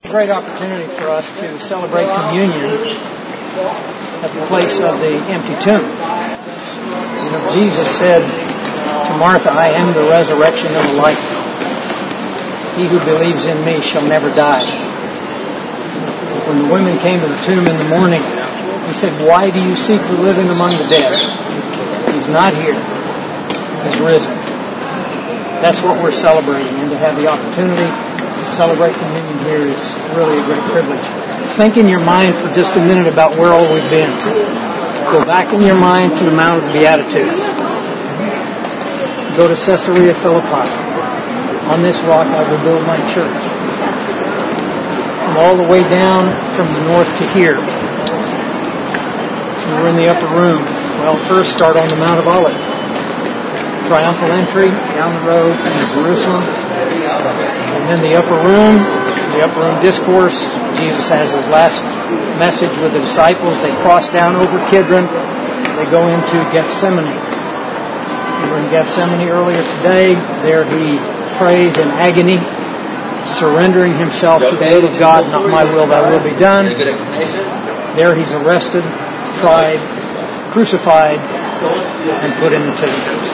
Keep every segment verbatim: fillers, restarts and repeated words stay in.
Great opportunity for us to celebrate communion at the place of the empty tomb. You know, Jesus said to Martha, "I am the resurrection and the life. He who believes in me shall never die." When the women came to the tomb in the morning, he said, "Why do you seek the living among the dead? He's not here. He's risen." That's what we're celebrating, and to have the opportunity to celebrate communion here is really a great privilege. Think in your mind for just a minute about where all we've been. Go back in your mind to the Mount of the Beatitudes. Go to Caesarea Philippi. On this rock I will build my church. Come all the way down from the north to here. We're in the upper room. Well, first start on the Mount of Olives. Triumphal entry down the road to Jerusalem. And then the upper room, the upper room discourse. Jesus has his last message with the disciples. They cross down over Kidron. They go into Gethsemane. We were in Gethsemane earlier today. There he prays in agony, surrendering himself to the will of God. Not my will, thy will be done. There he's arrested, tried, crucified, and put in the tomb.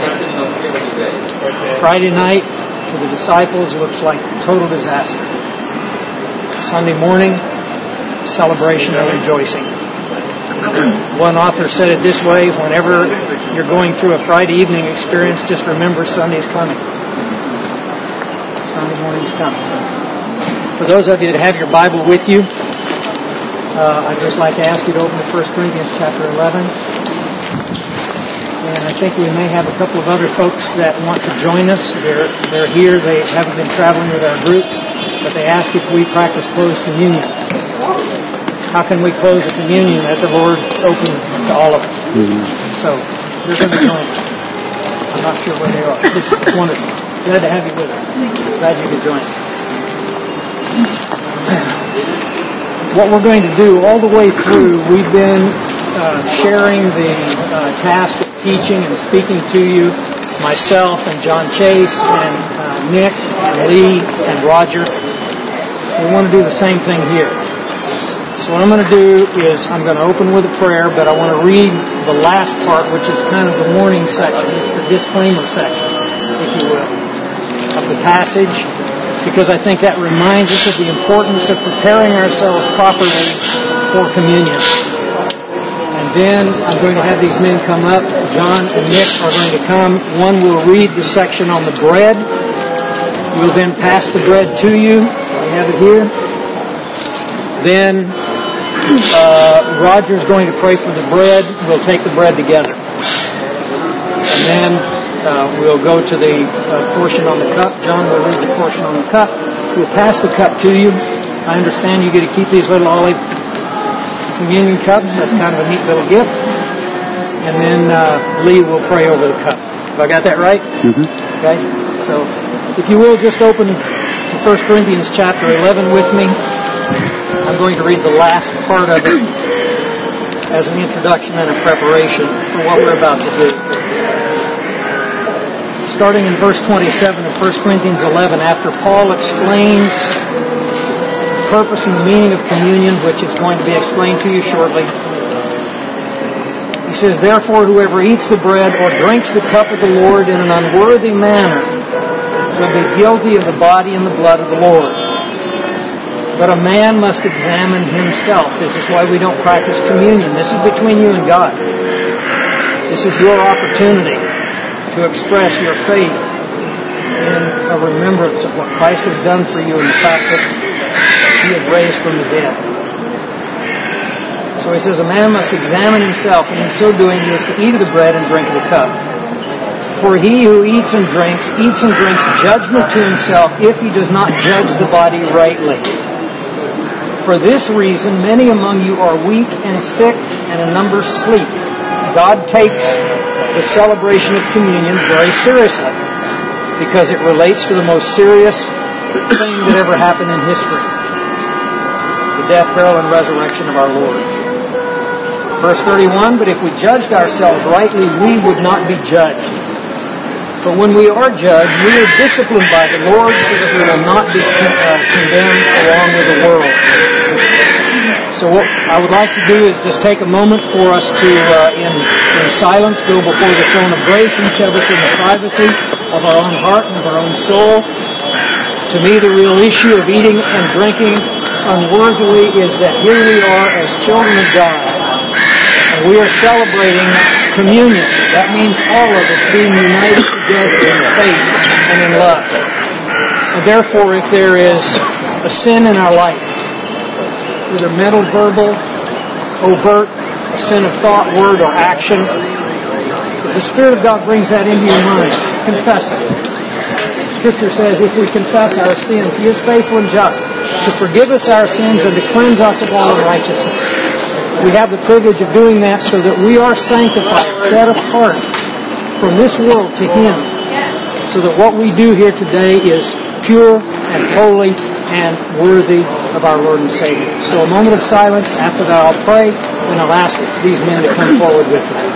Friday night, to the disciples, looks like total disaster. Sunday morning, celebration and rejoicing. One author said it this way: whenever you're going through a Friday evening experience, just remember Sunday's coming. Sunday morning's coming. For those of you that have your Bible with you, uh, I'd just like to ask you to open to First Corinthians chapter eleven. And I think we may have a couple of other folks that want to join us. They're, they're here. They haven't been traveling with our group, but they ask if we practice closed communion. How can we close a communion that the Lord opened to all of us? Mm-hmm. So, they're going to join us. I'm not sure where they are. It's wonderful. Glad to have you with us. Glad you could join us. What we're going to do all the way through, we've been uh, sharing the uh, task of teaching and speaking to you, myself and John Chase and uh, Nick and Lee and Roger. We want to do the same thing here. So what I'm going to do is I'm going to open with a prayer, but I want to read the last part, which is kind of the warning section. It's the disclaimer section, if you will, of the passage, because I think that reminds us of the importance of preparing ourselves properly for communion. And then I'm going to have these men come up. John and Nick are going to come. One will read the section on the bread. We'll then pass the bread to you. We have it here. Then uh, Roger's going to pray for the bread. We'll take the bread together. And then uh, we'll go to the uh, portion on the cup. John will read the portion on the cup. We'll pass the cup to you. I understand you get to keep these little olive communion cups. That's kind of a neat little gift. And then uh, Lee will pray over the cup. Have I got that right? Mm-hmm. Okay. So, if you will, just open to First Corinthians chapter eleven with me. I'm going to read the last part of it as an introduction and a preparation for what we're about to do. Starting in verse twenty-seven of First Corinthians eleven, after Paul explains purpose and the meaning of communion, which is going to be explained to you shortly. He says, "Therefore, whoever eats the bread or drinks the cup of the Lord in an unworthy manner will be guilty of the body and the blood of the Lord. But a man must examine himself." This is why we don't practice communion. This is between you and God. This is your opportunity to express your faith in a remembrance of what Christ has done for you and the fact that He is raised from the dead. So he says, a man must examine himself, and in so doing he is to eat of the bread and drink of the cup. For he who eats and drinks, eats and drinks judgment to himself if he does not judge the body rightly. For this reason many among you are weak and sick, and a number sleep. God takes the celebration of communion very seriously, because it relates to the most serious thing that ever happened in history: the death, burial, and resurrection of our Lord. Verse thirty-one, "But if we judged ourselves rightly, we would not be judged. But when we are judged, we are disciplined by the Lord, so that we will not be uh, condemned along with the world. So what I would like to do is just take a moment for us to, uh, in, in silence, go before the throne of grace, each of us in the privacy of our own heart and of our own soul. To me, the real issue of eating and drinking unworthily is that here we are as children of God, and we are celebrating communion. That means all of us being united together in faith and in love. And therefore, if there is a sin in our life, whether mental, verbal, overt, a sin of thought, word, or action, if the Spirit of God brings that into your mind, confess it. Scripture says, if we confess our sins, He is faithful and just to forgive us our sins and to cleanse us of all unrighteousness. We have the privilege of doing that so that we are sanctified, set apart from this world to Him, so that what we do here today is pure and holy and worthy of our Lord and Savior. So a moment of silence. After that I'll pray, and I'll ask these men to come forward with me.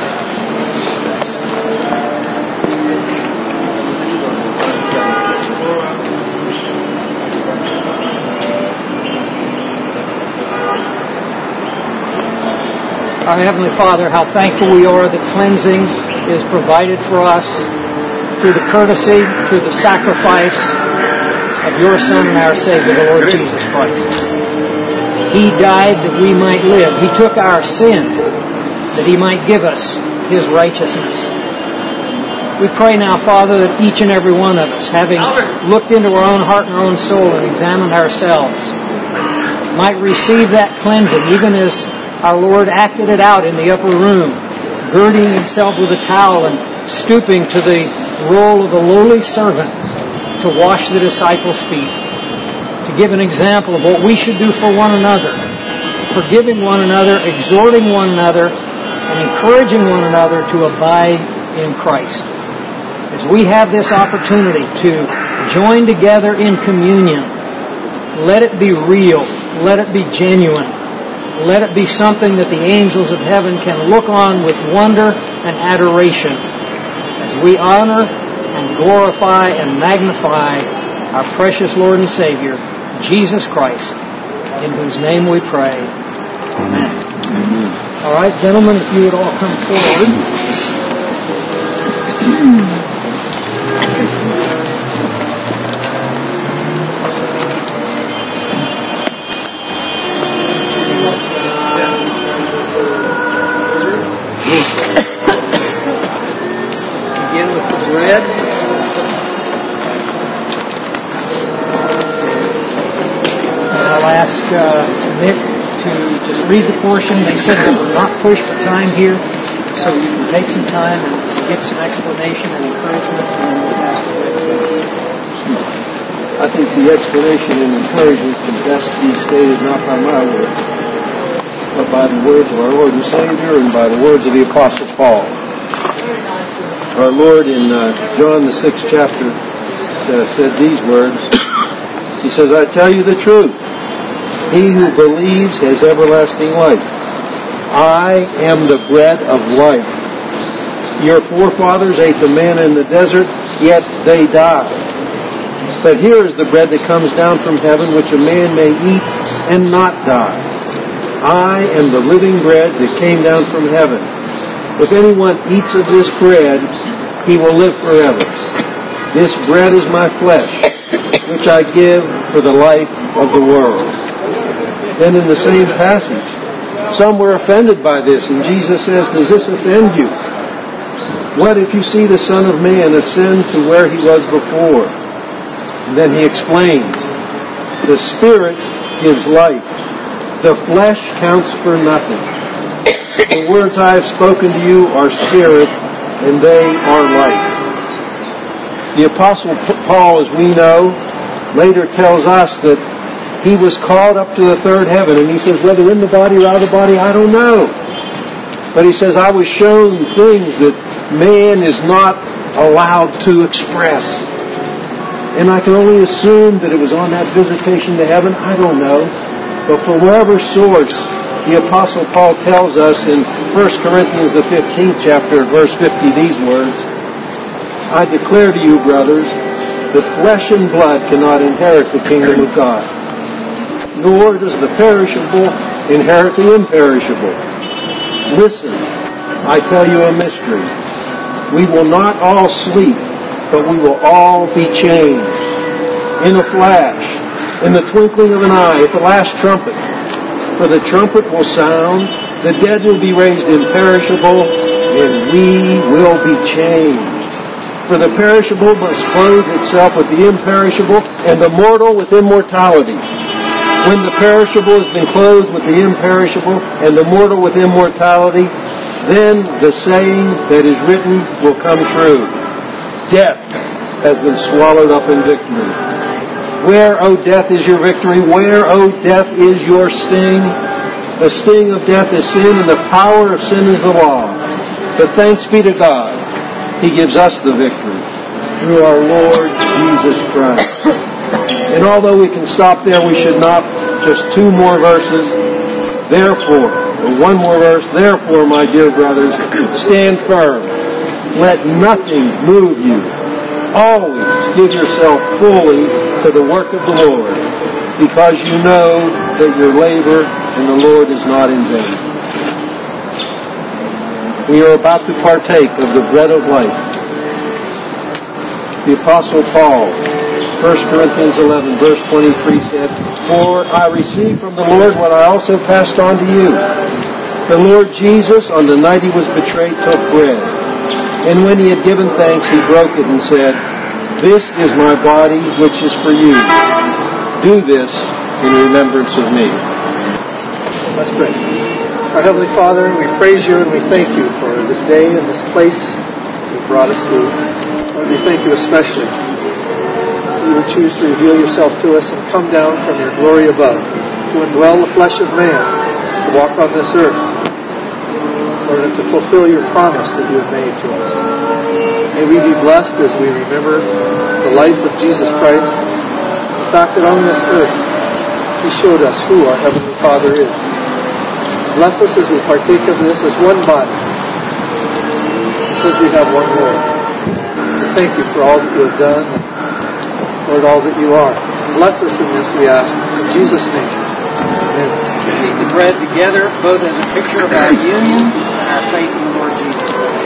Our Heavenly Father, how thankful we are that cleansing is provided for us through the courtesy, through the sacrifice of your Son and our Savior, the Lord Jesus Christ. He died that we might live. He took our sin that He might give us His righteousness. We pray now, Father, that each and every one of us, having looked into our own heart and our own soul and examined ourselves, might receive that cleansing, even as our Lord acted it out in the upper room, girding Himself with a towel and stooping to the role of the lowly servant to wash the disciples' feet, to give an example of what we should do for one another, forgiving one another, exhorting one another, and encouraging one another to abide in Christ. As we have this opportunity to join together in communion, let it be real, let it be genuine, let it be something that the angels of heaven can look on with wonder and adoration as we honor and glorify and magnify our precious Lord and Savior, Jesus Christ, in whose name we pray. Amen. Amen. All right, gentlemen, if you would all come forward. Begin with the bread. I'll ask uh, Nick to just read the portion. They said that we're not pushed for time here, so you can take some time and get some explanation and encouragement, and then we'll pass the bread. I think the explanation and encouragement can best be stated not by my words, but by the words of our Lord and Savior and by the words of the Apostle Paul. Our Lord in uh, John the sixth chapter uh, said these words. He says, I tell you the truth. He who believes has everlasting life. I am the bread of life. Your forefathers ate the manna in the desert, yet they died. But here is the bread that comes down from heaven, which a man may eat and not die. I am the living bread that came down from heaven. If anyone eats of this bread, he will live forever. This bread is my flesh, which I give for the life of the world. Then in the same passage, some were offended by this, and Jesus says, does this offend you? What if you see the Son of Man ascend to where He was before? And then He explains, the Spirit gives life. The flesh counts for nothing. The words I have spoken to you are spirit, and they are life. The Apostle Paul, as we know, later tells us that he was called up to the third heaven, and he says, whether in the body or out of the body, I don't know. But he says, I was shown things that man is not allowed to express. And I can only assume that it was on that visitation to heaven. I don't know. But from wherever source, the Apostle Paul tells us in First Corinthians the fifteenth chapter, verse fifty, these words, I declare to you, brothers, that flesh and blood cannot inherit the kingdom of God, nor does the perishable inherit the imperishable. Listen, I tell you a mystery. We will not all sleep, but we will all be changed. In a flash, in the twinkling of an eye, at the last trumpet. For the trumpet will sound, the dead will be raised imperishable, and we will be changed. For the perishable must clothe itself with the imperishable, and the mortal with immortality. When the perishable has been clothed with the imperishable, and the mortal with immortality, then the saying that is written will come true. Death has been swallowed up in victory. Where, O death, is your victory? Where, O death, is your sting? The sting of death is sin, and the power of sin is the law. But thanks be to God, He gives us the victory through our Lord Jesus Christ. And although we can stop there, we should not. Just two more verses. Therefore, or one more verse. Therefore, my dear brothers, stand firm. Let nothing move you. Always give yourself fully to the work of the Lord, because you know that your labor in the Lord is not in vain. We are about to partake of the bread of life. The Apostle Paul, First Corinthians eleven, verse twenty-three said, For I received from the Lord what I also passed on to you. The Lord Jesus, on the night He was betrayed, took bread. And when He had given thanks, He broke it and said, This is my body, which is for you. Do this in remembrance of me. Let's pray. Our Heavenly Father, we praise You and we thank You for this day and this place You brought us to. Lord, we thank You especially. You would choose to reveal Yourself to us and come down from Your glory above to indwell the flesh of man, to walk on this earth, Lord, and to fulfill Your promise that You have made to us. May we be blessed as we remember the life of Jesus Christ, the fact that on this earth He showed us who our Heavenly Father is. Bless us as we partake of this as one body, because we have one Lord. Thank You for all that You have done, and Lord, all that You are. Bless us in this, we ask, in Jesus' name. Amen. We eat the bread together, both as a picture of our union and our faith in the Lord Jesus Christ.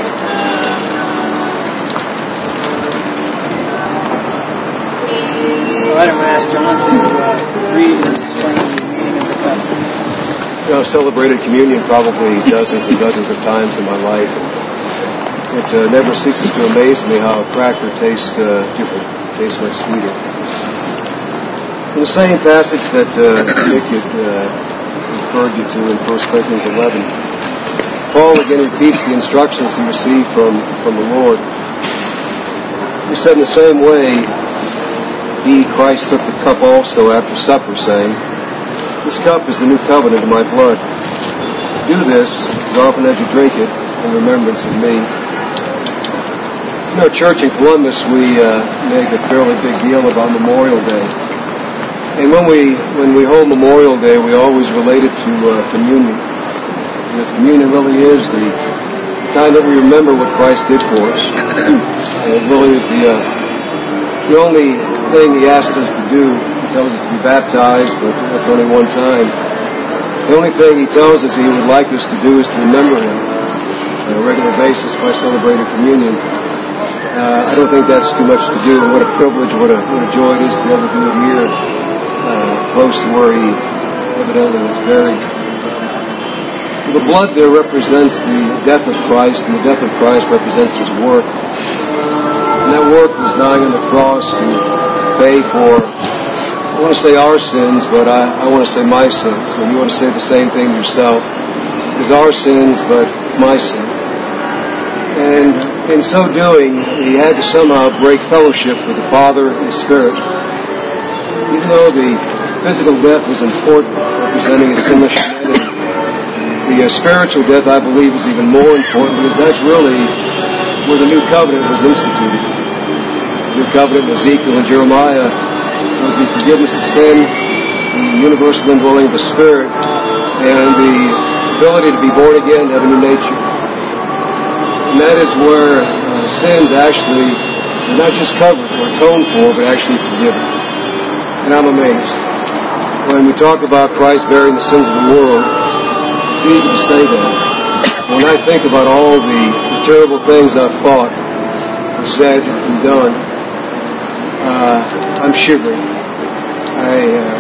All right, I'm going to ask John to uh, read and explain the meaning of the cup. You know, I've celebrated communion probably dozens and dozens of times in my life. It uh, never ceases to amaze me how a cracker tastes uh, different, tastes much sweeter. In the same passage that uh, Nick had uh, referred you to in First Corinthians eleven, Paul again repeats the instructions he received from, from the Lord. He said in the same way, He, Christ, took the cup also after supper, saying, This cup is the new covenant of my blood. Do this as often as you drink it in remembrance of me. In our church in Columbus, we uh, make a fairly big deal about Memorial Day. And when we when we hold Memorial Day, we always relate it to uh, communion. Because communion really is the time that we remember what Christ did for us. And it really is the uh, the only thing He asked us to do. He tells us to be baptized, but that's only one time. The only thing He tells us He would like us to do is to remember Him on a regular basis by celebrating communion. Uh, I don't think that's too much to do, and what a privilege, what a, what a joy it is to be able to do it here, uh, close to where He evidently was buried. The blood there represents the death of Christ, and the death of Christ represents His work. And that work was dying on the cross to pay for, I want to say our sins, but I, I want to say my sins. And you want to say the same thing yourself. It's our sins, but it's my sin. And in so doing, He had to somehow break fellowship with the Father and the Spirit. Even though the physical death was important, representing His sinless humanity, the uh, spiritual death, I believe, is even more important, because that's really where the new covenant was instituted. The new covenant in Ezekiel and Jeremiah was the forgiveness of sin, the universal indwelling of the Spirit, and the ability to be born again, to have a new nature. And that is where uh, sins actually are not just covered or atoned for, but actually forgiven. And I'm amazed. when we talk about Christ bearing the sins of the world, it's easy to say that. When I think about all the, the terrible things I've fought, and said, and done, uh, I'm shivering. I uh,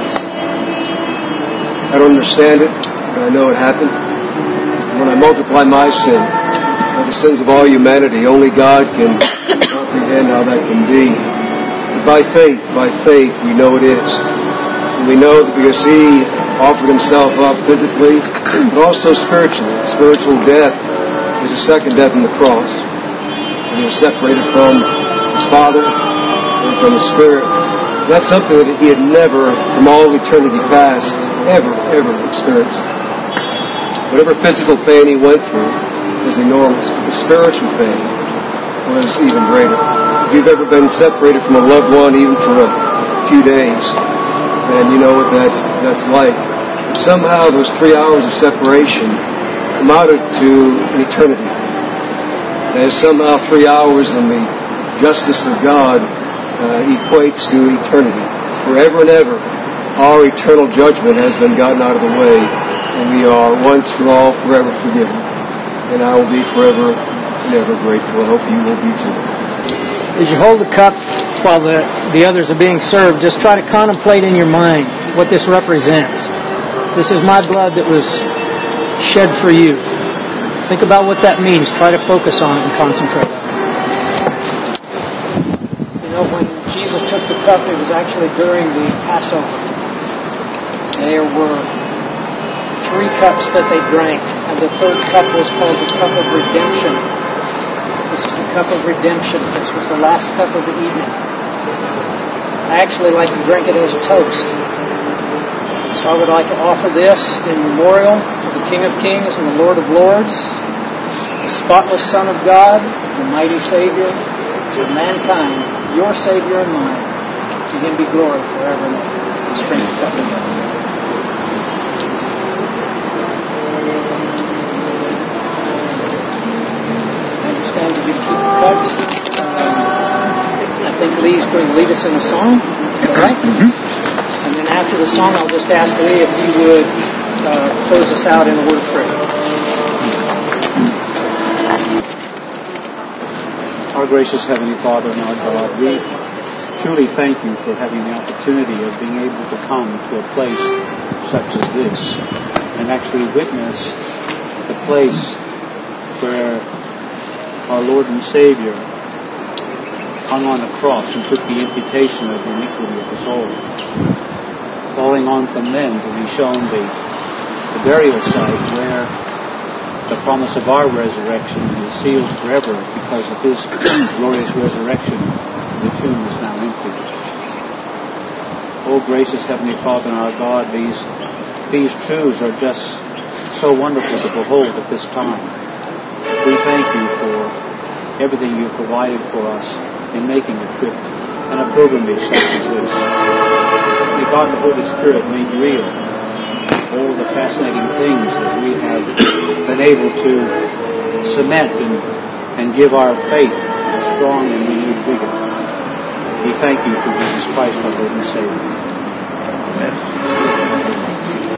I don't understand it, but I know it happened. When I multiply my sin, or the sins of all humanity, only God can comprehend how that can be. But by faith, by faith, we know it is. And we know that because He offered Himself up physically, but also spiritually. Spiritual death is the second death on the cross. And He was separated from His Father and from His Spirit. That's something that He had never, from all eternity past, ever, ever experienced. Whatever physical pain He went through was enormous, but the spiritual pain was even greater. If you've ever been separated from a loved one, even for a few days, then you know what that, that's like. But somehow those three hours of separation amounted to an eternity. And somehow three hours in the justice of God uh, equates to eternity. Forever and ever, our eternal judgment has been gotten out of the way, and we are once for all forever forgiven. And I will be forever and ever grateful. I hope you will be too. As you hold the cup while the, the others are being served, just try to contemplate in your mind what this represents. This is my blood that was shed for you. Think about what that means. Try to focus on it and concentrate on it. You know, when Jesus took the cup, it was actually during the Passover. There were three cups that they drank, and the third cup was called the cup of redemption. This is the cup of redemption. This was the last cup of the evening. I actually like to drink it as a toast. So I would like to offer this in memorial of the King of Kings and the Lord of Lords, the spotless Son of God, the mighty Savior of mankind, your Savior and mine. To Him be glory forever and ever. Let's drink the cup together. Stand to keep the cups. Um, I think Lee's going to lead us in a song. All right? Mm-hmm. And then after the song, I'll just ask Lee if he would uh, close us out in a word of prayer. Our gracious Heavenly Father and our God, we truly thank You for having the opportunity of being able to come to a place such as this and actually witness the place where our Lord and Savior hung on a cross and took the imputation of the iniquity of us all. Falling on from them to be shown the, the burial site where the promise of our resurrection is sealed forever because of His glorious resurrection. The tomb is now empty. Oh, gracious Heavenly Father and our God, these, these truths are just so wonderful to behold at this time. We thank You for everything You've provided for us in making a trip and a pilgrimage such as this. May God and the Holy Spirit make real all the fascinating things that we have been able to cement and, and give our faith a strong and renewed vigor. We thank You for Jesus Christ, our Lord and Savior. Amen.